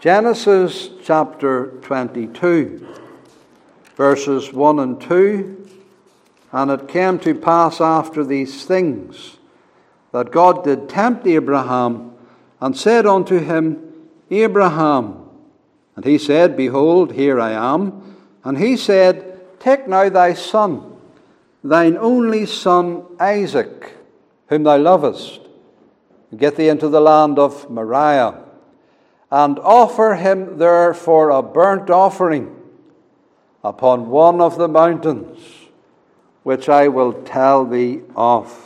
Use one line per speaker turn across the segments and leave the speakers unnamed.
Genesis chapter 22, verses 1 and 2. And it came to pass after these things that God did tempt Abraham, and said unto him, Abraham. And he said, Behold, here I am. And he said, Take now thy son, thine only son Isaac, whom thou lovest, and get thee into the land of Moriah, and offer him there for a burnt offering upon one of the mountains, which I will tell thee of.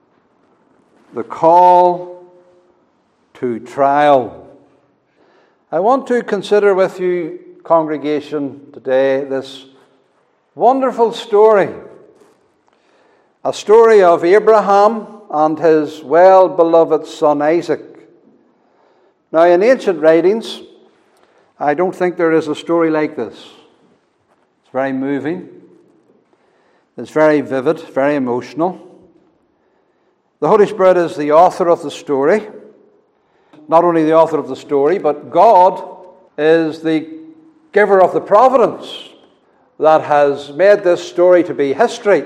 The call to trial. I want to consider with you, congregation, today this wonderful story. A story of Abraham and his well-beloved son Isaac. Now, in ancient writings, I don't think there is a story like this. It's very moving. It's very vivid, very emotional. The Holy Spirit is the author of the story. Not only the author of the story, but God is the giver of the providence that has made this story to be history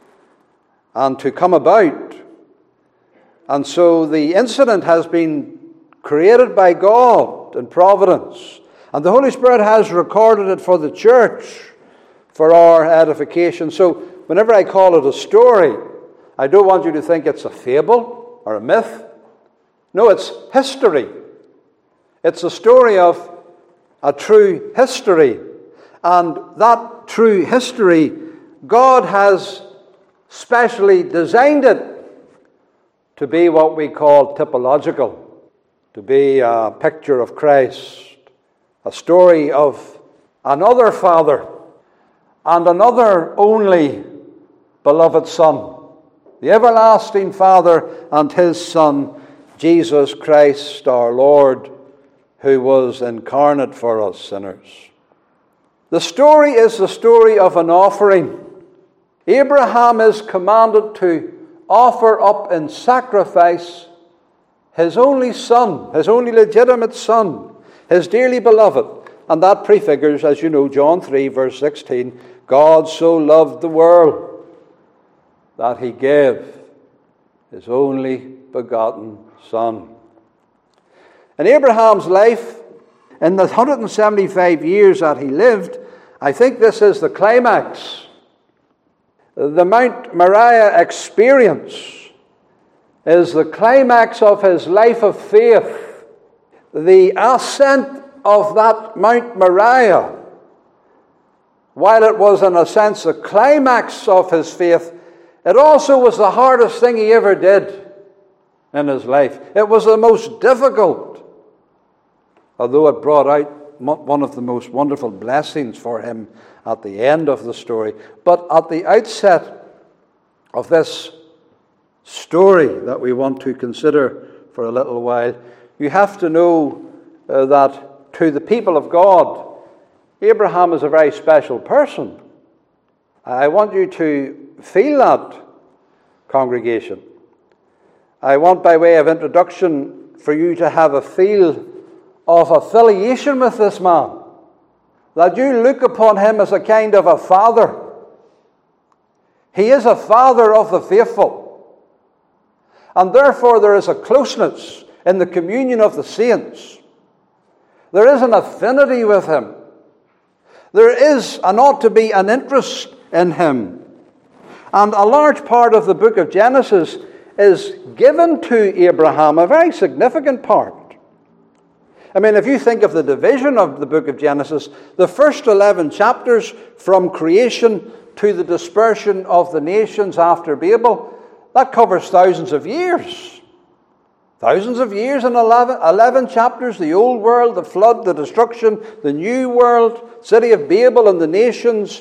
and to come about. And so the incident has been created by God in providence. And the Holy Spirit has recorded it for the church, for our edification. So whenever I call it a story, I don't want you to think it's a fable or a myth. No, it's history. It's a story of a true history. And that true history, God has specially designed it to be what we call typological, to be a picture of Christ, a story of another Father and another only beloved Son, the everlasting Father and His Son, Jesus Christ our Lord, who was incarnate for us sinners. The story is the story of an offering. Abraham is commanded to offer up in sacrifice his only son, his only legitimate son, his dearly beloved. And that prefigures, as you know, John 3, verse 16, God so loved the world that He gave His only begotten Son. In Abraham's life, in the 175 years that he lived, I think this is the climax. The Mount Moriah experience is the climax of his life of faith. The ascent of that Mount Moriah, while it was in a sense the climax of his faith, it also was the hardest thing he ever did in his life. It was the most difficult, although it brought out one of the most wonderful blessings for him at the end of the story. But at the outset of this story that we want to consider for a little while, you have to know that to the people of God, Abraham is a very special person. I want you to feel that, congregation. I want, by way of introduction, for you to have a feel of affiliation with this man, that you look upon him as a kind of a father. He is a father of the faithful, and therefore there is a closeness in the communion of the saints. There is an affinity with him. There is and ought to be an interest in him. And a large part of the book of Genesis is given to Abraham, a very significant part. I mean, if you think of the division of the book of Genesis, the first 11 chapters from creation to the dispersion of the nations after Babel, that covers thousands of years. Thousands of years in 11 chapters, the old world, the flood, the destruction, the new world, city of Babel and the nations.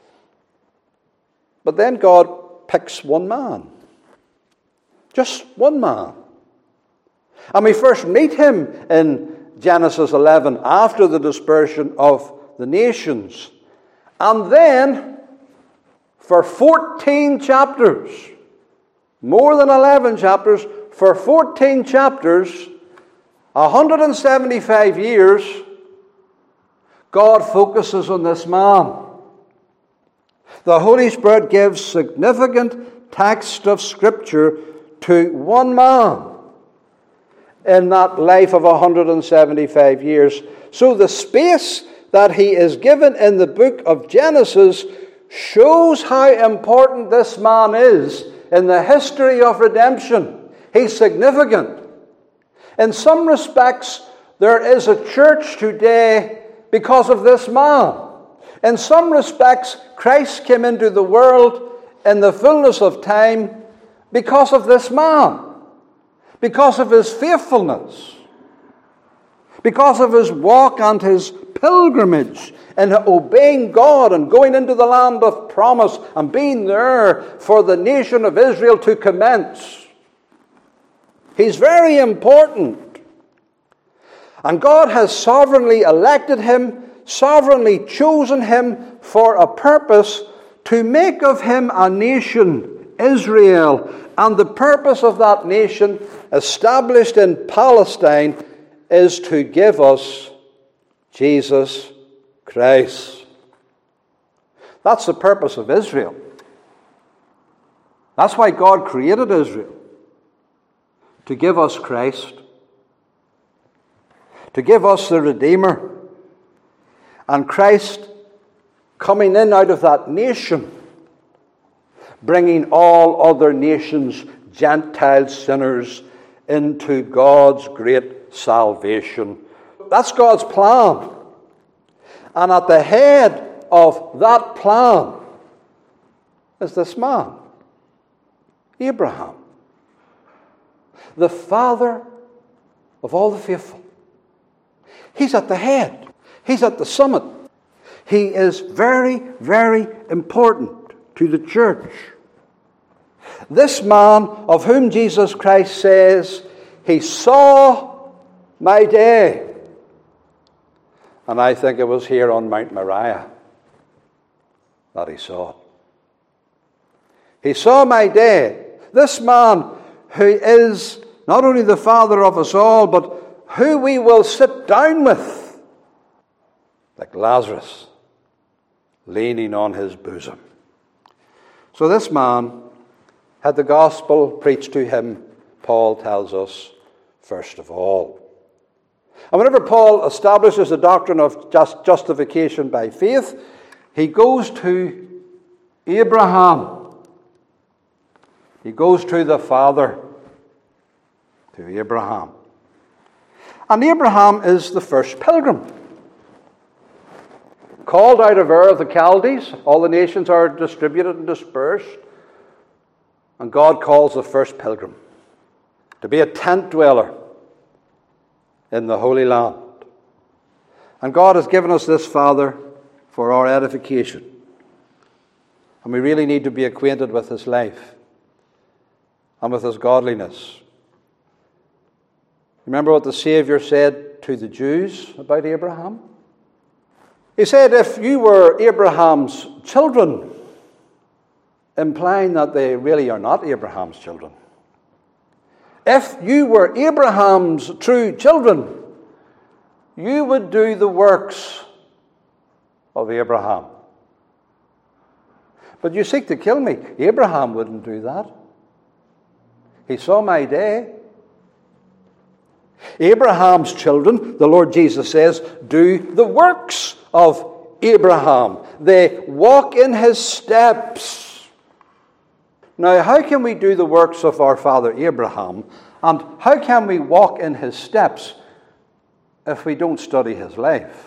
But then God picks one man. Just one man. And we first meet him in Genesis 11 after the dispersion of the nations. And then, for 14 chapters, more than 11 chapters, for 14 chapters, 175 years, God focuses on this man. The Holy Spirit gives significant text of Scripture to one man in that life of 175 years. So the space that he is given in the book of Genesis shows how important this man is in the history of redemption. He's significant. In some respects, there is a church today because of this man. In some respects, Christ came into the world in the fullness of time because of this man, because of his faithfulness, because of his walk and his pilgrimage in obeying God and going into the land of promise and being there for the nation of Israel to commence. He's very important. And God has sovereignly elected him, sovereignly chosen him for a purpose to make of him a nation, Israel. And the purpose of that nation, established in Palestine, is to give us Jesus Christ. That's the purpose of Israel. That's why God created Israel. To give us Christ. To give us the Redeemer. And Christ coming in out of that nation, bringing all other nations, Gentile sinners, into God's great salvation. That's God's plan. And at the head of that plan is this man, Abraham, the father of all the faithful. He's at the head. He's at the summit. He is very, very important to the church. This man of whom Jesus Christ says, he saw my day. And I think it was here on Mount Moriah that he saw it. He saw my day. This man who is not only the father of us all, but who we will sit down with, like Lazarus, leaning on his bosom. So this man had the gospel preached to him, Paul tells us, first of all. And whenever Paul establishes the doctrine of justification by faith, he goes to Abraham. He goes to the father, to Abraham. And Abraham is the first pilgrim. Called out of Ur of the Chaldees, all the nations are distributed and dispersed. And God calls the first pilgrim to be a tent dweller in the Holy Land. And God has given us this father for our edification. And we really need to be acquainted with his life and with his godliness. Remember what the Savior said to the Jews about Abraham? He said, if you were Abraham's children, implying that they really are not Abraham's children. If you were Abraham's true children, you would do the works of Abraham. But you seek to kill me. Abraham wouldn't do that. He saw my day. Abraham's children, the Lord Jesus says, do the works of Abraham. They walk in his steps. Now, how can we do the works of our father Abraham, and how can we walk in his steps if we don't study his life?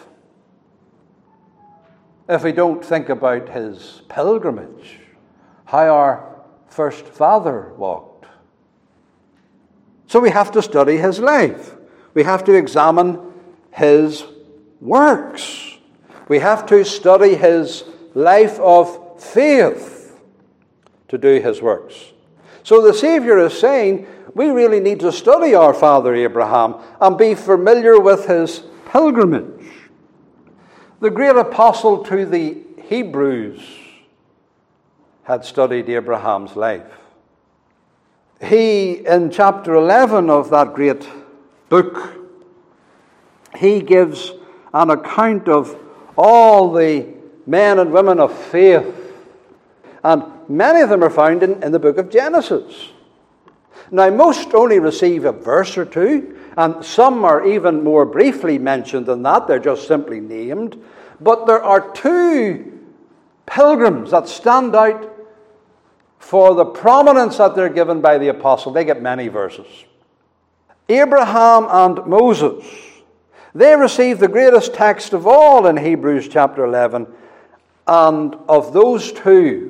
If we don't think about his pilgrimage, how our first father walked? So we have to study his life. We have to examine his works. We have to study his life of faith to do his works. So the Savior is saying we really need to study our father Abraham and be familiar with his pilgrimage. The great apostle to the Hebrews had studied Abraham's life. He, in chapter 11 of that great book, he gives an account of all the men and women of faith. And many of them are found in the book of Genesis. Now, most only receive a verse or two, and some are even more briefly mentioned than that. They're just simply named. But there are two pilgrims that stand out for the prominence that they're given by the apostle. They get many verses. Abraham and Moses. They receive the greatest text of all in Hebrews chapter 11. And of those two,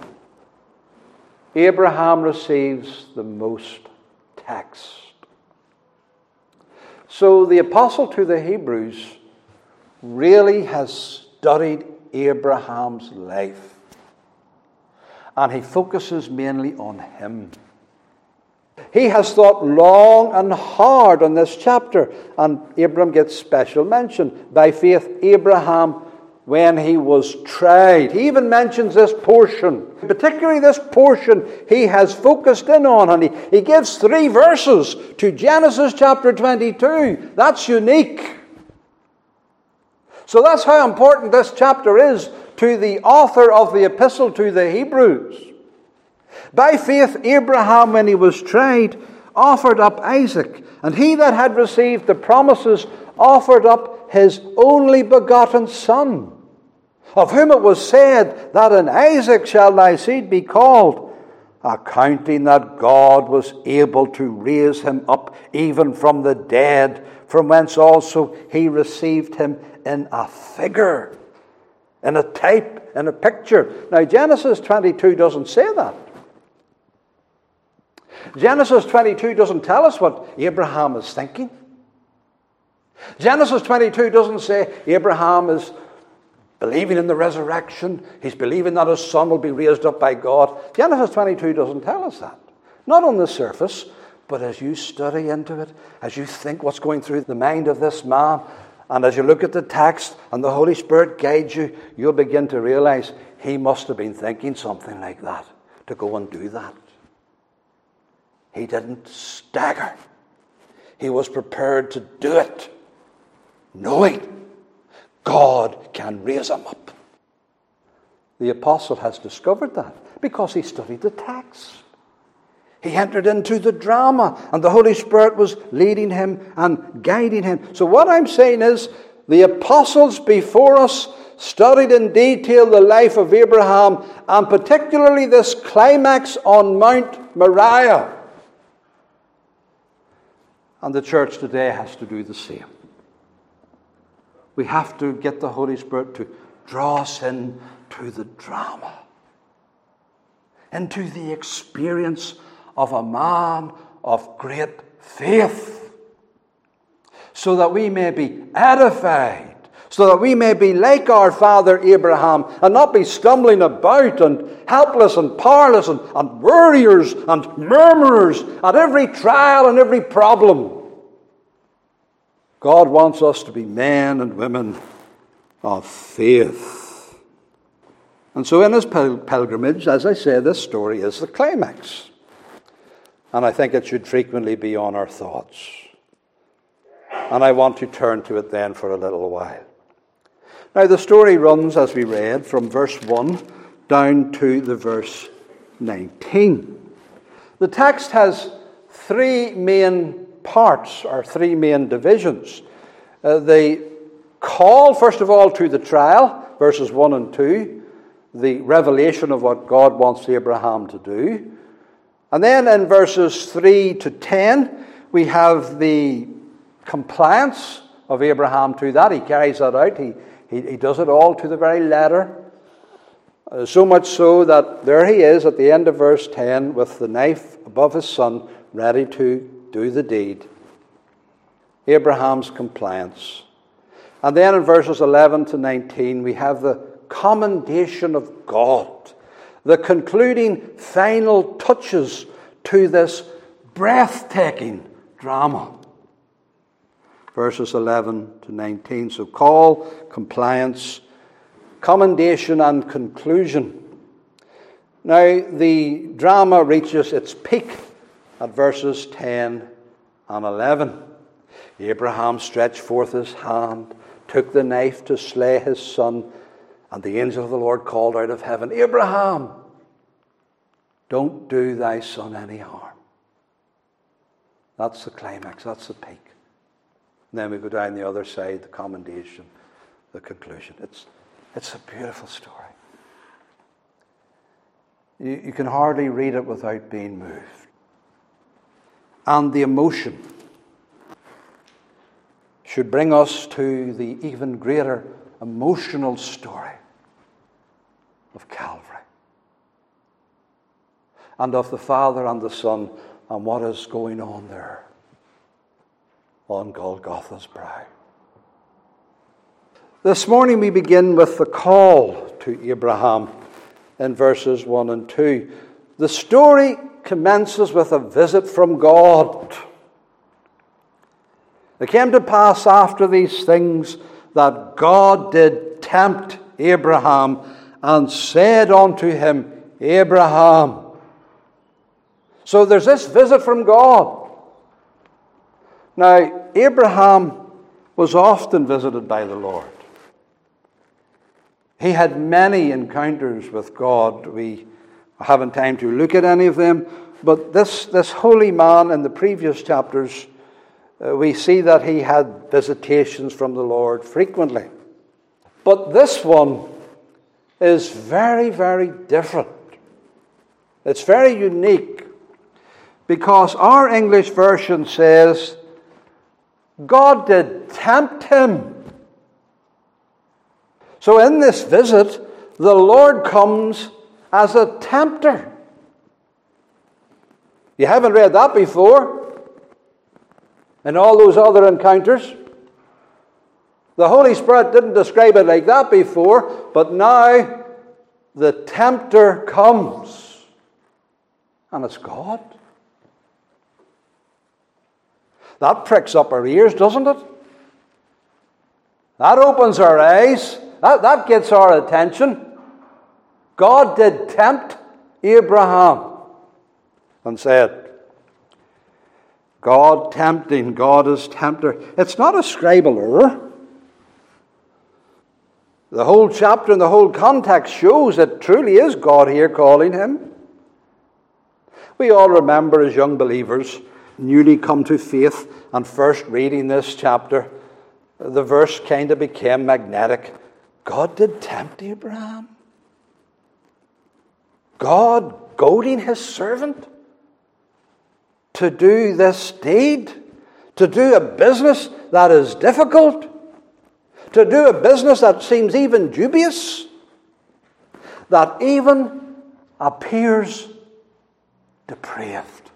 Abraham receives the most text. So the apostle to the Hebrews really has studied Abraham's life. And he focuses mainly on him. He has thought long and hard on this chapter. And Abraham gets special mention. By faith, Abraham, when he was tried. He even mentions this portion. Particularly this portion he has focused in on. And he gives 3 verses to Genesis chapter 22. That's unique. So that's how important this chapter is to the author of the epistle to the Hebrews. By faith, Abraham, when he was tried, offered up Isaac. And he that had received the promises offered up his only begotten son, of whom it was said that in Isaac shall thy seed be called, accounting that God was able to raise him up even from the dead, from whence also he received him in a figure, in a type, in a picture. Now, Genesis 22 doesn't say that. Genesis 22 doesn't tell us what Abraham is thinking. Genesis 22 doesn't say Abraham is believing in the resurrection. He's believing that his son will be raised up by God. Genesis 22 doesn't tell us that. Not on the surface, but as you study into it, as you think what's going through the mind of this man, and as you look at the text and the Holy Spirit guides you, you'll begin to realize he must have been thinking something like that to go and do that. He didn't stagger. He was prepared to do it, knowing God can raise him up. The apostle has discovered that because he studied the text. He entered into the drama, and the Holy Spirit was leading him and guiding him. So what I'm saying is, the apostles before us studied in detail the life of Abraham, and particularly this climax on Mount Moriah. And the church today has to do the same. We have to get the Holy Spirit to draw us into the drama, into the experience of a man of great faith, so that we may be edified, so that we may be like our father Abraham and not be stumbling about and helpless and powerless and worriers and murmurers at every trial and every problem. God wants us to be men and women of faith. And so in his pilgrimage, as I say, this story is the climax. And I think it should frequently be on our thoughts. And I want to turn to it then for a little while. Now the story runs, as we read, from verse 1 down to the verse 19. The text has 3 main parts, or 3 main divisions. The call, first of all, to the trial, verses 1 and 2. The revelation of what God wants Abraham to do. And then in verses 3 to 10, we have the compliance of Abraham to that. He carries that out. He does it all to the very letter. So much so that there he is at the end of verse 10 with the knife above his son, ready to do the deed. Abraham's compliance. And then in verses 11 to 19, we have the commendation of God. The concluding final touches to this breathtaking drama. Verses 11 to 19. So call, compliance, commendation and conclusion. Now the drama reaches its peak at verses 10 and 11. Abraham stretched forth his hand, took the knife to slay his son, and the angel of the Lord called out of heaven, Abraham, don't do thy son any harm. That's the climax, that's the peak. And then we go down the other side, the commendation, the conclusion. It's a beautiful story. You can hardly read it without being moved. And the emotion should bring us to the even greater emotional story of Calvary, and of the Father and the Son, and what is going on there on Golgotha's brow. This morning we begin with the call to Abraham in verses 1 and 2. The story commences with a visit from God. It came to pass after these things that God did tempt Abraham and said unto him, Abraham. So there's this visit from God. Now, Abraham was often visited by the Lord. He had many encounters with God. We haven't time to look at any of them, but this holy man in the previous chapters, we see that he had visitations from the Lord frequently. But this one is very, very different. It's very unique, because our English version says, God did tempt him. So in this visit, the Lord comes as a tempter. You haven't read that before in all those other encounters. The Holy Spirit didn't describe it like that before, but now the tempter comes, and it's God. That pricks up our ears, doesn't it? That opens our eyes. That gets our attention. God did tempt Abraham and said, God tempting, God is tempter. It's not a scribal error. The whole chapter and the whole context shows it truly is God here calling him. We all remember as young believers, newly come to faith, and first reading this chapter, the verse kind of became magnetic. God did tempt Abraham. God goading his servant to do this deed, to do a business that is difficult, to do a business that seems even dubious, that even appears depraved,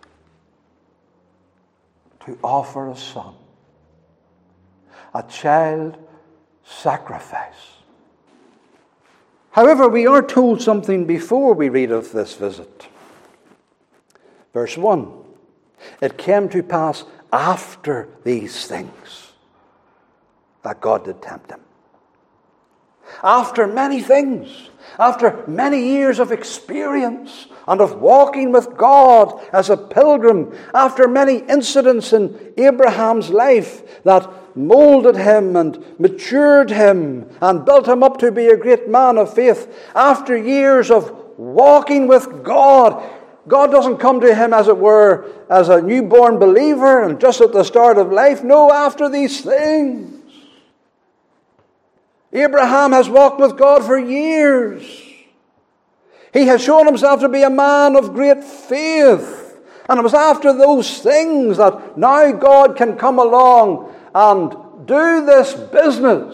to offer a son, a child sacrifice. However, we are told something before we read of this visit. Verse 1, it came to pass after these things that God did tempt him. After many things, after many years of experience and of walking with God as a pilgrim, after many incidents in Abraham's life that molded him and matured him and built him up to be a great man of faith, after years of walking with God, God doesn't come to him, as it were, as a newborn believer and just at the start of life. No, after these things. Abraham has walked with God for years. He has shown himself to be a man of great faith. And it was after those things that now God can come along and do this business.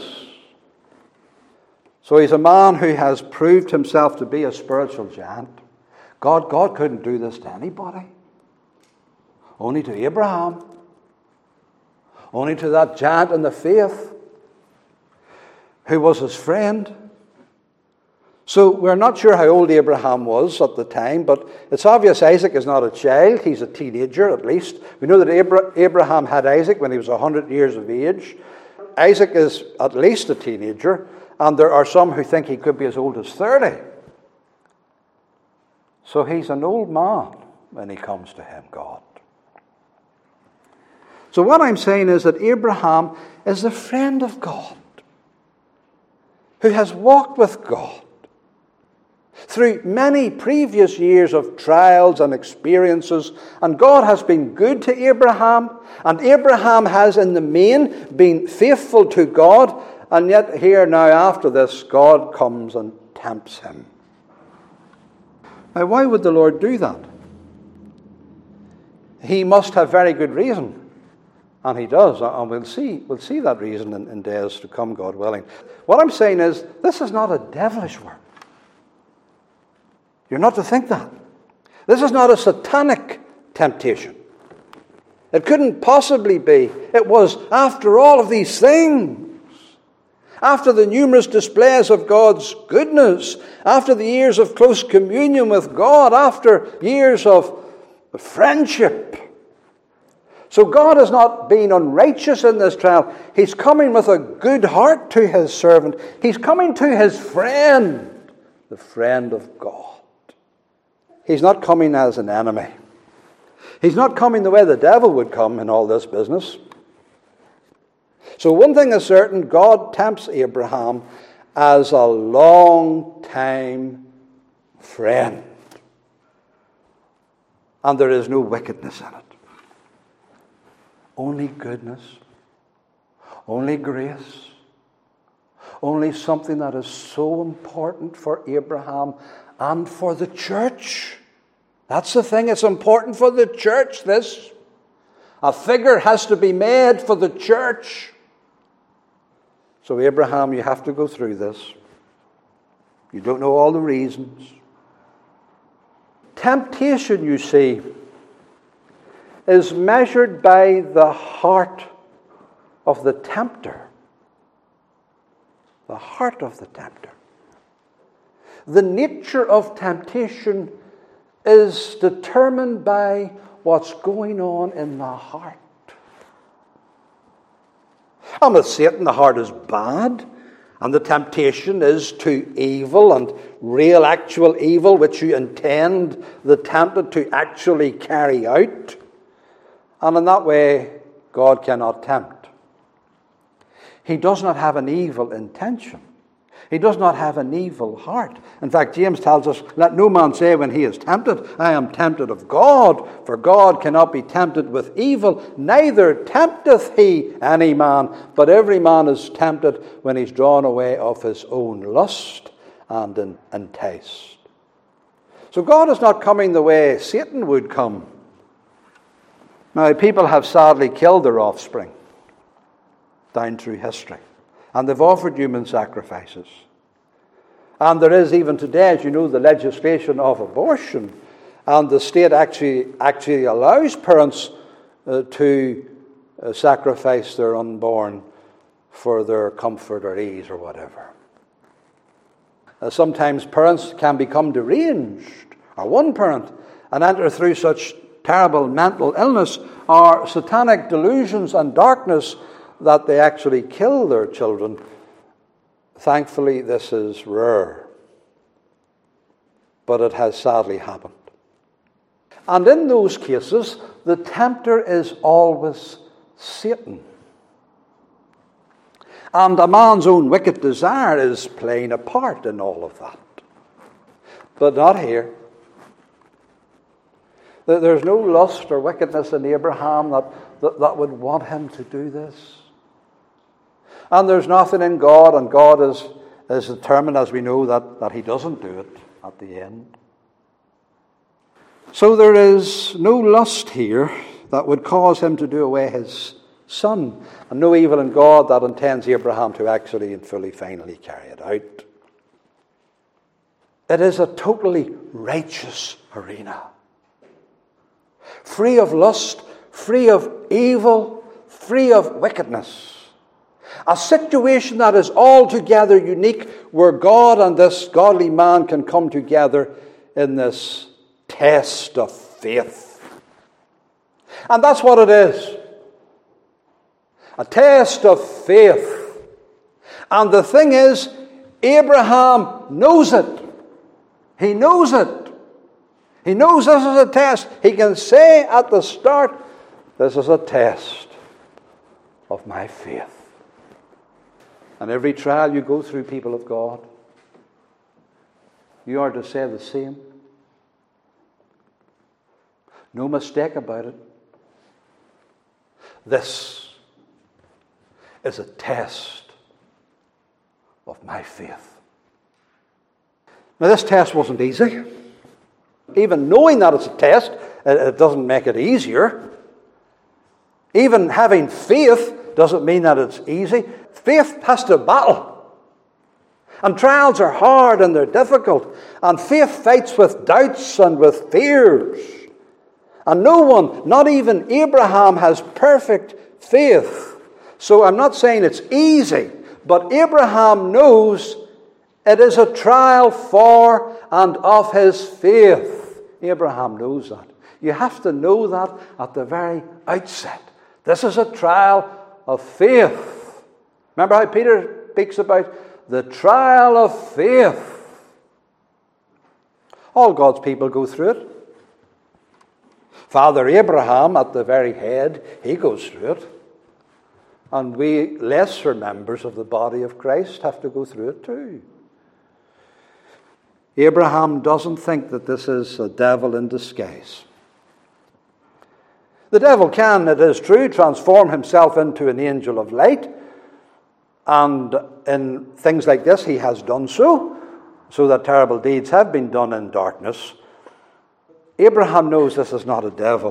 So he's a man who has proved himself to be a spiritual giant. God couldn't do this to anybody. Only to Abraham. Only to that giant in the faith who was his friend. So we're not sure how old Abraham was at the time, but it's obvious Isaac is not a child. He's a teenager at least. We know that Abraham had Isaac when he was 100 years of age. Isaac is at least a teenager, and there are some who think he could be as old as 30. So he's an old man when he comes to him, God. So what I'm saying is that Abraham is a friend of God. who has walked with God through many previous years of trials and experiences, and God has been good to Abraham, and Abraham has in the main been faithful to God, and yet here now after this, God comes and tempts him. Now, why would the Lord do that? He must have very good reason. And he does, and we'll see that reason in days to come, God willing. What I'm saying is, this is not a devilish work. You're not to think that. This is not a satanic temptation. It couldn't possibly be. It was after all of these things, after the numerous displays of God's goodness, after the years of close communion with God, after years of friendship. So God is not being unrighteous in this trial. He's coming with a good heart to his servant. He's coming to his friend, the friend of God. He's not coming as an enemy. He's not coming the way the devil would come in all this business. So one thing is certain, God tempts Abraham as a long-time friend. And there is no wickedness in it. Only goodness, only grace, only something that is so important for Abraham and for the church. That's the thing, it's important for the church, this. A figure has to be made for the church. So Abraham, you have to go through this. You don't know all the reasons. Temptation, you see, is measured by the heart of the tempter. The heart of the tempter. The nature of temptation is determined by what's going on in the heart. And with Satan, the heart is bad, and the temptation is to evil and real actual evil, which you intend the tempted to actually carry out. And in that way, God cannot tempt. He does not have an evil intention. He does not have an evil heart. In fact, James tells us, let no man say when he is tempted, I am tempted of God, for God cannot be tempted with evil, neither tempteth he any man, but every man is tempted when he's drawn away of his own lust and enticed. So God is not coming the way Satan would come. Now, people have sadly killed their offspring down through history. And they've offered human sacrifices. And there is even today, as you know, the legislation of abortion. And the state actually allows parents to sacrifice their unborn for their comfort or ease or whatever. Sometimes parents can become deranged, or one parent, and enter through such terrible mental illness or satanic delusions and darkness that they actually kill their children. Thankfully, this is rare, but it has sadly happened. And in those cases, the tempter is always Satan. And a man's own wicked desire is playing a part in all of that. But not here. There's no lust or wickedness in Abraham that would want him to do this. And there's nothing in God, and God is determined, as we know, that he doesn't do it at the end. So there is no lust here that would cause him to do away his son, and no evil in God that intends Abraham to actually and fully, finally carry it out. It is a totally righteous arena. Free of lust, free of evil, free of wickedness. A situation that is altogether unique, where God and this godly man can come together in this test of faith. And that's what it is. A test of faith. And the thing is, Abraham knows it. He knows it. He knows this is a test. He can say at the start, this is a test of my faith. And every trial you go through, people of God, you are to say the same. No mistake about it. This is a test of my faith. Now, this test wasn't easy. Even knowing that it's a test, it doesn't make it easier. Even having faith doesn't mean that it's easy. Faith has to battle. And trials are hard and they're difficult. And faith fights with doubts and with fears. And no one, not even Abraham, has perfect faith. So I'm not saying it's easy, but Abraham knows it is a trial for and of his faith. Abraham knows that. You have to know that at the very outset. This is a trial of faith. Remember how Peter speaks about the trial of faith? All God's people go through it. Father Abraham, at the very head, he goes through it. And we lesser members of the body of Christ have to go through it too. Abraham doesn't think that this is a devil in disguise. The devil can, it is true, transform himself into an angel of light. And in things like this, he has done so that terrible deeds have been done in darkness. Abraham knows this is not a devil.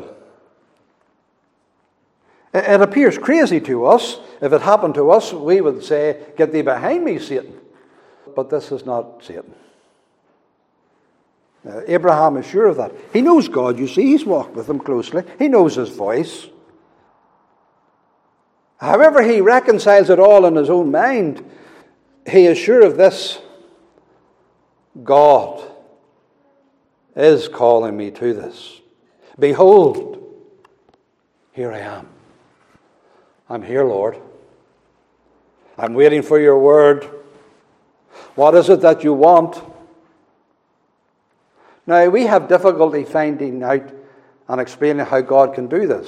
It appears crazy to us. If it happened to us, we would say, "Get thee behind me, Satan." But this is not Satan. Abraham is sure of that. He knows God, you see. He's walked with him closely. He knows his voice. However he reconciles it all in his own mind, he is sure of this: God is calling me to this. Behold, here I am. I'm here, Lord. I'm waiting for your word. What is it that you want? Now, we have difficulty finding out and explaining how God can do this.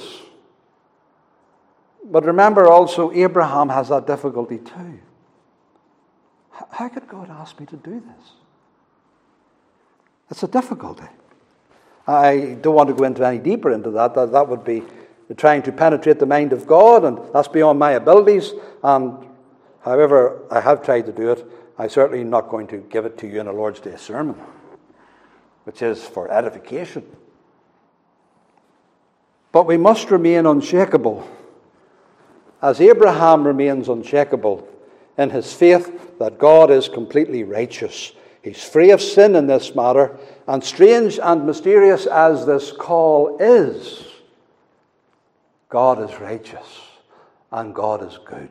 But remember also, Abraham has that difficulty too. How could God ask me to do this? It's a difficulty. I don't want to go into any deeper into that. That would be trying to penetrate the mind of God, and that's beyond my abilities. And however I have tried to do it, I'm certainly not going to give it to you in a Lord's Day sermon, which is for edification. But we must remain unshakable, as Abraham remains unshakable in his faith that God is completely righteous. He's free of sin in this matter, and strange and mysterious as this call is, God is righteous and God is good.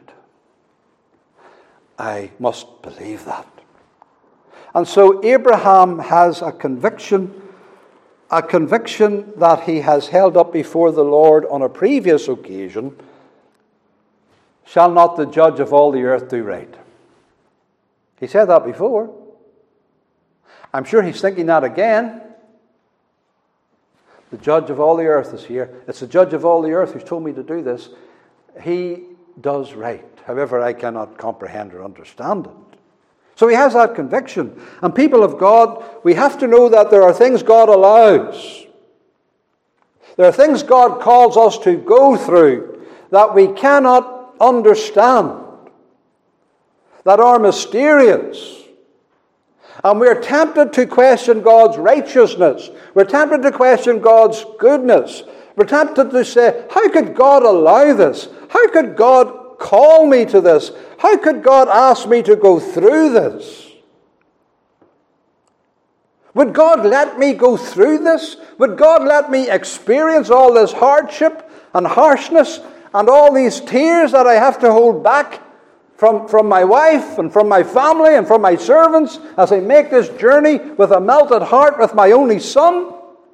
I must believe that. And so Abraham has a conviction that he has held up before the Lord on a previous occasion. Shall not the judge of all the earth do right? He said that before. I'm sure he's thinking that again. The judge of all the earth is here. It's the judge of all the earth who's told me to do this. He does right. However, I cannot comprehend or understand it. So he has that conviction. And people of God, we have to know that there are things God allows. There are things God calls us to go through that we cannot understand, that are mysterious. And we're tempted to question God's righteousness. We're tempted to question God's goodness. We're tempted to say, how could God allow this? How could God call me to this? How could God ask me to go through this? Would God let me go through this? Would God let me experience all this hardship and harshness and all these tears that I have to hold back from my wife and from my family and from my servants as I make this journey with a melted heart with my only son?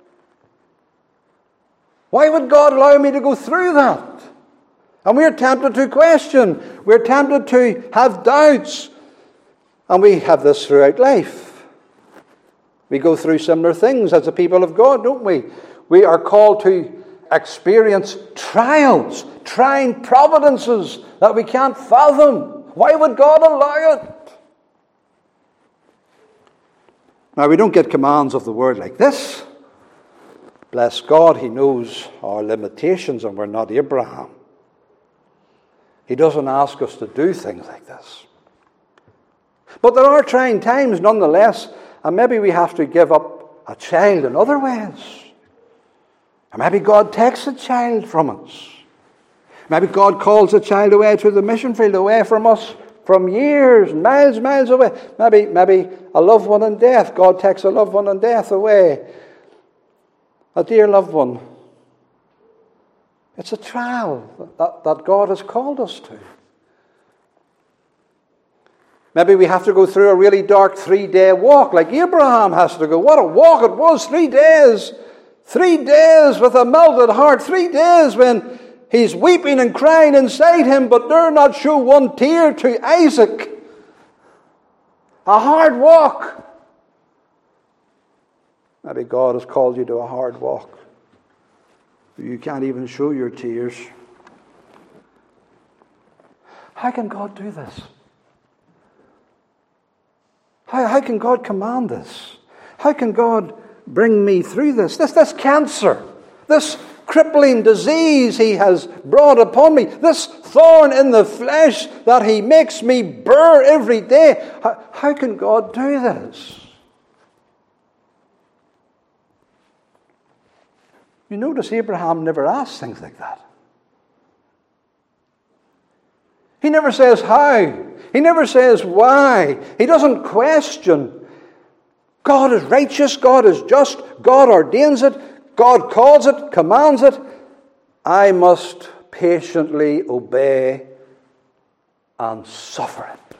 Why would God allow me to go through that? And we're tempted to question. We're tempted to have doubts. And we have this throughout life. We go through similar things as the people of God, don't we? We are called to experience trials, trying providences that we can't fathom. Why would God allow it? Now, we don't get commands of the word like this. Bless God, He knows our limitations and we're not Abraham. He doesn't ask us to do things like this. But there are trying times nonetheless, and maybe we have to give up a child in other ways. And maybe God takes a child from us. Maybe God calls a child away to the mission field, away from us, from years, miles away. Maybe a loved one in death. God takes a loved one in death away. A dear loved one. It's a trial that God has called us to. Maybe we have to go through a really dark 3-day walk like Abraham has to go. What a walk it was, 3 days. 3 days with a melted heart. 3 days when he's weeping and crying inside him, but dare not show one tear to Isaac. A hard walk. Maybe God has called you to a hard walk. You can't even show your tears. How can God do this? How can God command this? How can God bring me through this? This cancer, this crippling disease He has brought upon me, this thorn in the flesh that He makes me bear every day. How can God do this? You notice Abraham never asks things like that. He never says how. He never says why. He doesn't question. God is righteous. God is just. God ordains it. God calls it, commands it. I must patiently obey and suffer it.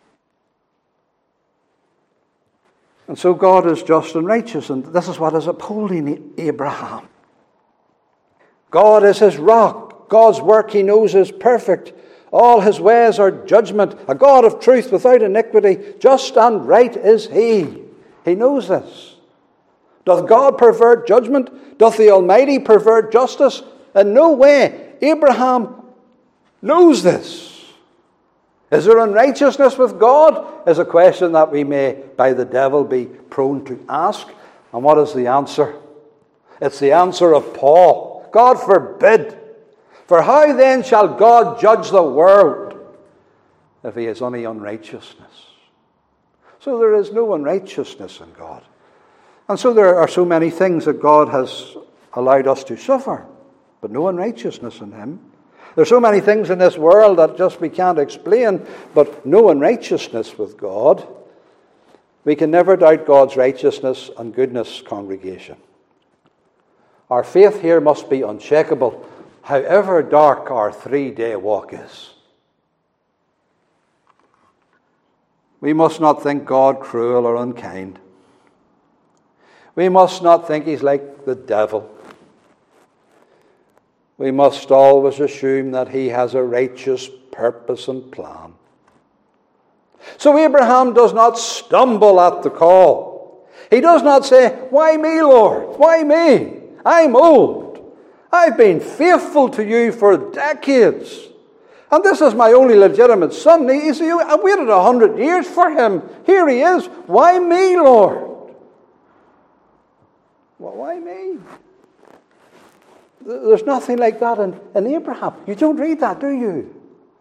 And so God is just and righteous, and this is what is upholding Abraham. God is his rock. God's work He knows is perfect. All His ways are judgment. A God of truth without iniquity. Just and right is He. He knows this. Doth God pervert judgment? Doth the Almighty pervert justice? In no way. Abraham knows this. Is there unrighteousness with God? Is a question that we may, by the devil, be prone to ask. And what is the answer? It's the answer of Paul. God forbid. For how then shall God judge the world if He has any unrighteousness? So there is no unrighteousness in God. And so there are so many things that God has allowed us to suffer, but no unrighteousness in Him. There are so many things in this world that just we can't explain, but no unrighteousness with God. We can never doubt God's righteousness and goodness, congregation. Our faith here must be unshakable, however dark our 3-day walk is. We must not think God cruel or unkind. We must not think He's like the devil. We must always assume that He has a righteous purpose and plan. So Abraham does not stumble at the call. He does not say, "Why me, Lord? Why me? I'm old. I've been faithful to you for decades. And this is my only legitimate son. I waited 100 years for him. Here he is. Why me, Lord?" Well, why me? There's nothing like that in Abraham. You don't read that, do you?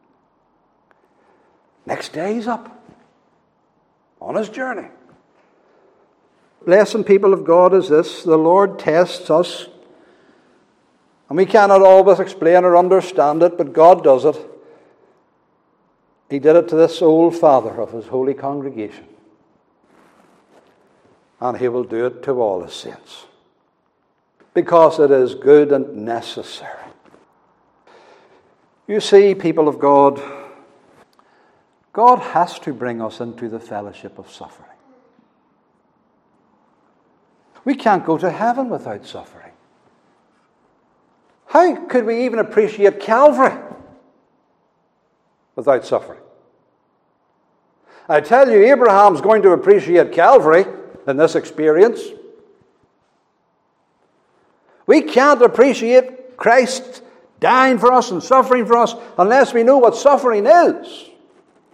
Next day he's up on his journey. Lesson, people of God, is this: the Lord tests us. And we cannot always explain or understand it, but God does it. He did it to this old father of His holy congregation. And He will do it to all His saints. Because it is good and necessary. You see, people of God, God has to bring us into the fellowship of suffering. We can't go to heaven without suffering. How could we even appreciate Calvary without suffering? I tell you, Abraham's going to appreciate Calvary in this experience. We can't appreciate Christ dying for us and suffering for us unless we know what suffering is.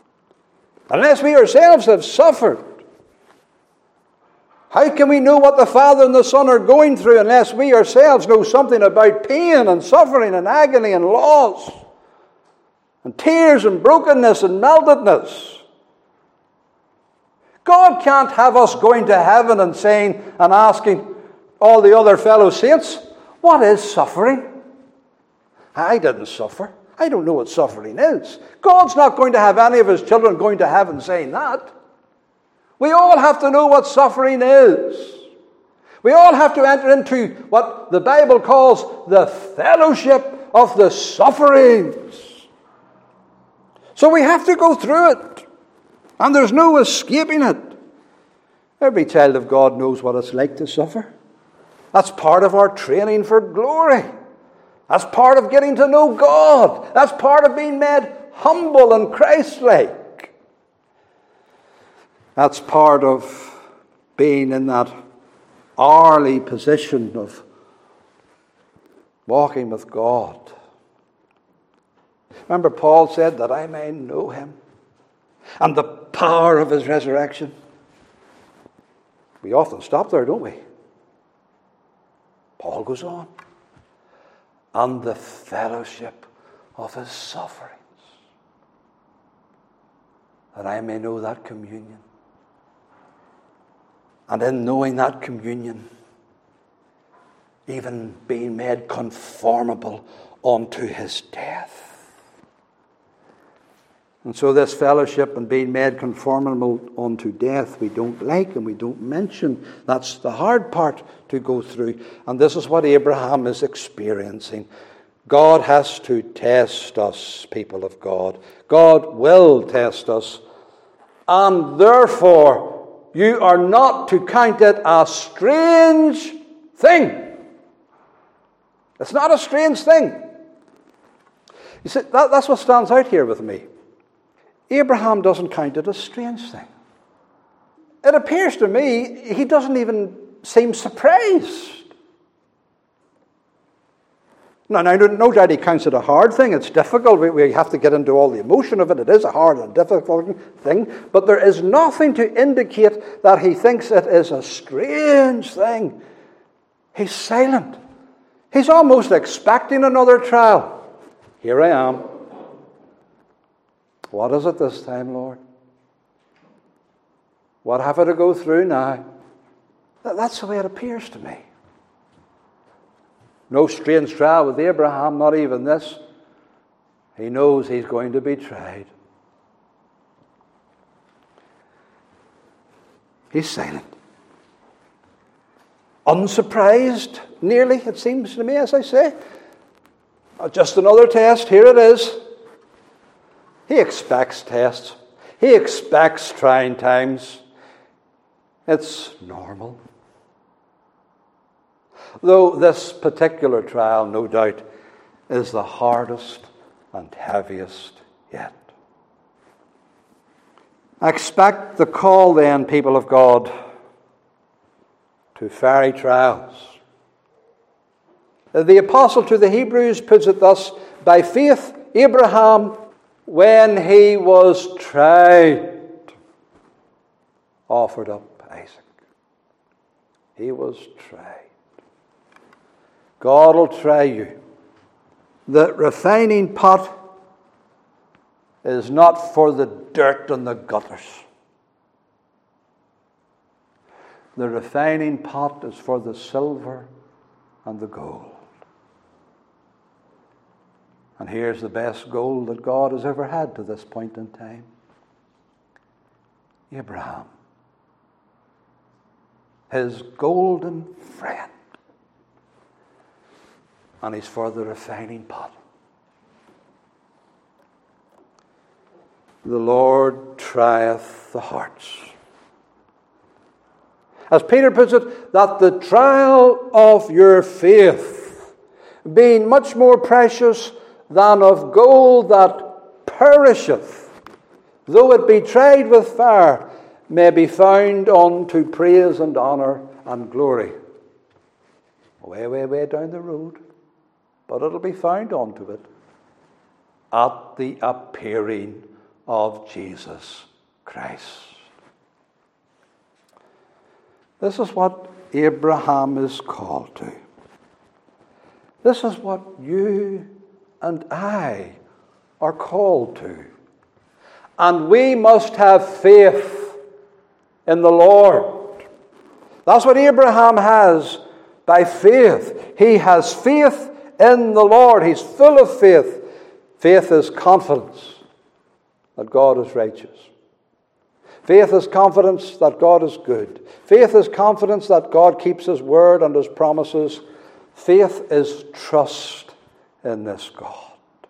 Unless we ourselves have suffered. How can we know what the Father and the Son are going through unless we ourselves know something about pain and suffering and agony and loss and tears and brokenness and meltedness? God can't have us going to heaven and saying and asking all the other fellow saints, what is suffering? I didn't suffer. I don't know what suffering is. God's not going to have any of his children going to heaven saying that. We all have to know what suffering is. We all have to enter into what the Bible calls the fellowship of the sufferings. So we have to go through it. And there's no escaping it. Every child of God knows what it's like to suffer. That's part of our training for glory. That's part of getting to know God. That's part of being made humble and Christ-like. That's part of being in that hourly position of walking with God. Remember, Paul said that I may know him and the power of his resurrection. We often stop there, don't we? Paul goes on. And the fellowship of his sufferings, that I may know that communion. And in knowing that communion, even being made conformable unto his death. And so this fellowship and being made conformable unto death we don't like and we don't mention. That's the hard part to go through. And this is what Abraham is experiencing. God has to test us, people of God. God will test us. And therefore, you are not to count it a strange thing. It's not a strange thing. You see, that's what stands out here with me. Abraham doesn't count it a strange thing. It appears to me he doesn't even seem surprised. Now, no doubt he counts it a hard thing. It's difficult. We have to get into all the emotion of it. It is a hard and difficult thing. But there is nothing to indicate that he thinks it is a strange thing. He's silent. He's almost expecting another trial. Here I am. What is it this time, Lord? What have I to go through now? That's the way it appears to me. No strange trial with Abraham, not even this. He knows he's going to be tried. He's silent. Unsurprised, nearly, it seems to me, as I say. Just another test, here it is. He expects tests. He expects trying times. It's normal. Though this particular trial, no doubt, is the hardest and heaviest yet. Expect the call then, people of God, to fiery trials. The apostle to the Hebrews puts it thus: by faith, Abraham, when he was tried, offered up Isaac. He was tried. God will try you. The refining pot is not for the dirt and the gutters. The refining pot is for the silver and the gold. And here's the best gold that God has ever had to this point in time. Abraham. His golden friend. And he's for the refining pot. The Lord trieth the hearts. As Peter puts it, that the trial of your faith, being much more precious than of gold that perisheth, though it be tried with fire, may be found unto praise and honor and glory. Way, way, way down the road. But it'll be found unto it at the appearing of Jesus Christ. This is what Abraham is called to. This is what you and I are called to. And we must have faith in the Lord. That's what Abraham has by faith. He has faith in the Lord. He's full of faith. Faith is confidence that God is righteous. Faith is confidence that God is good. Faith is confidence that God keeps His word and His promises. Faith is trust in this God,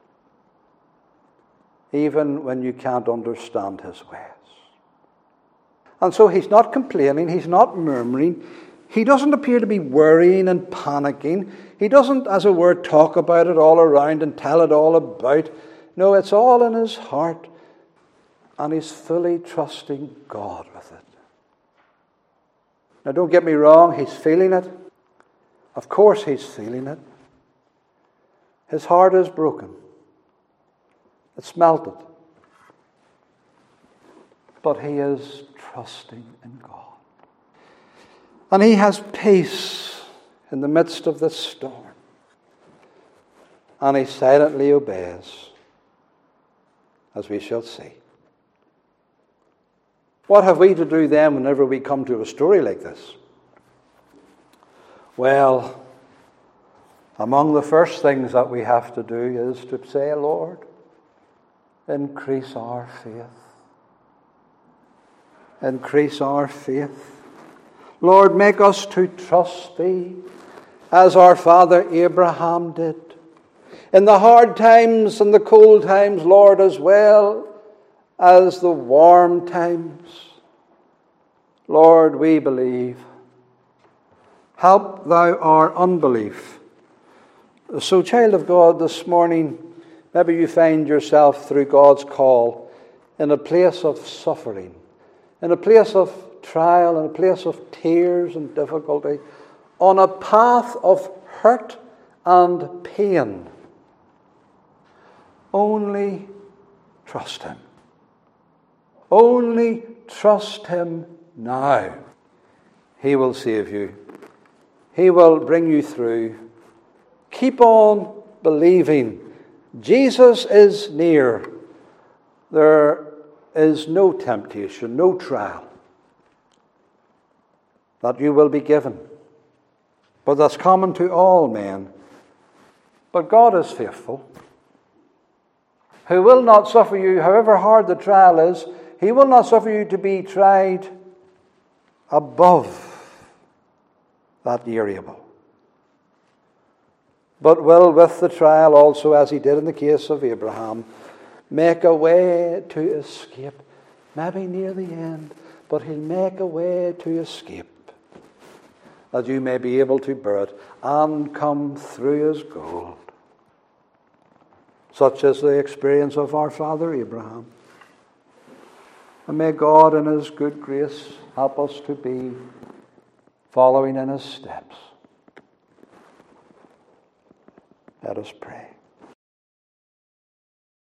even when you can't understand His ways. And so he's not complaining, he's not murmuring, he doesn't appear to be worrying and panicking, he doesn't, as it were, talk about it all around and tell it all about. No, it's all in his heart, and he's fully trusting God with it. Now don't get me wrong, he's feeling it. Of course he's feeling it. His heart is broken. It's melted. But he is trusting in God. And he has peace in the midst of this storm. And he silently obeys, as we shall see. What have we to do then whenever we come to a story like this? Well, among the first things that we have to do is to say, Lord, increase our faith. Increase our faith. Lord, make us to trust Thee as our father Abraham did. In the hard times and the cold times, Lord, as well as the warm times. Lord, we believe. Help Thou our unbelief. So, child of God, this morning, maybe you find yourself through God's call in a place of suffering, in a place of trial, in a place of tears and difficulty, on a path of hurt and pain. Only trust Him. Only trust Him now. He will save you. He will bring you through. Keep on believing. Jesus is near. There is no temptation, no trial that you will be given, but that's common to all men. But God is faithful, who will not suffer you, however hard the trial is, He will not suffer you to be tried above that you're able, but will, with the trial also, as He did in the case of Abraham, make a way to escape. Maybe near the end, but He'll make a way to escape, that you may be able to bear it and come through as gold. Such is the experience of our father Abraham. And may God in His good grace help us to be following in His steps. Let us pray.